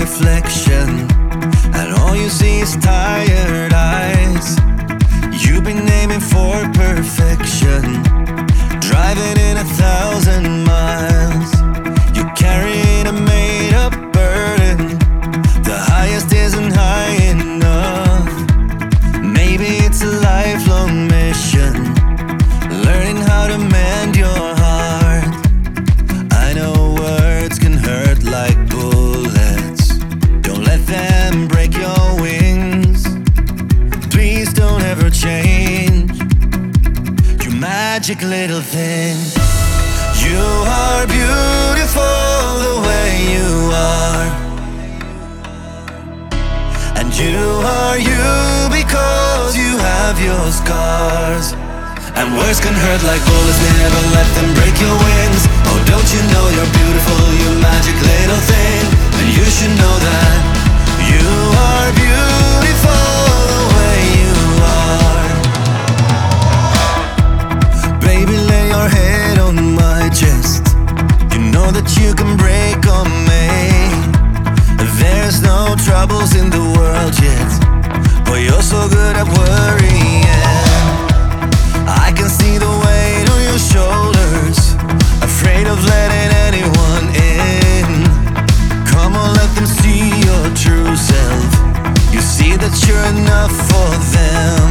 reflection, and all you see is tired eyes. You've been aiming for perfection, driving in 1,000 miles. You're carrying a made-up burden. The highest isn't high enough. Maybe it's a lifelong mission, learning how to mend your heart. I know words can hurt like bullets. Don't let them break your wings. Please don't ever change, you magic little thing. You are beautiful the way you are, and you are you because you have your scars. And words can hurt like bullets, never let them break your wings. Oh, don't you know you're beautiful, you magic little thing. And you should know that you are beautiful the way you are. Baby, lay your head on my chest. You know that you can break on me. There's no troubles in the world yet, but you're so good at worrying. I can see the weight on your shoulders, afraid of letting anyone in. Come on, let them see your true self. You see that you're enough for them.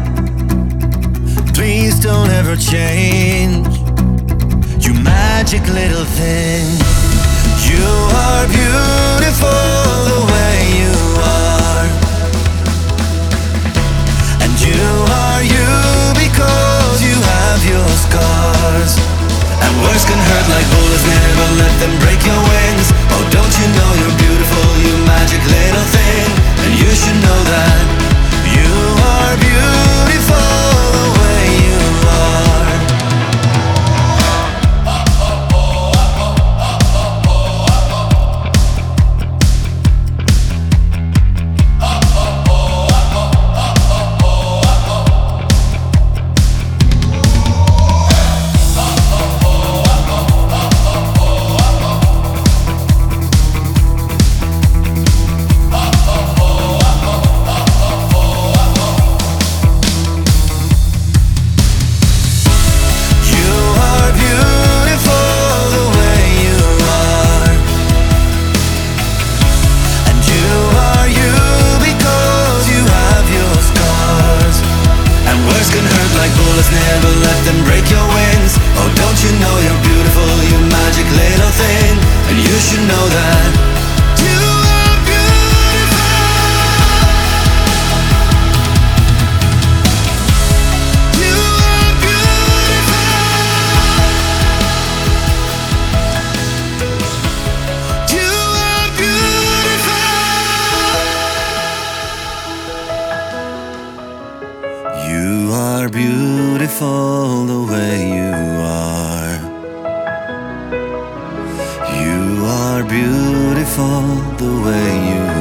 Please don't ever change, you magic little thing. You are beautiful the way you are, and you are you because you have your scars. And words can hurt like bullets, never let them break your wings. Oh, don't you know you're beautiful, you magic little thing. And you should know that you are beautiful the way you are. Never let them break your wings. Oh, don't you know you're beautiful, you magic little thing. And you should know that you are beautiful. You are beautiful. You are beautiful. You are beautiful the way you are. You are beautiful the way you are.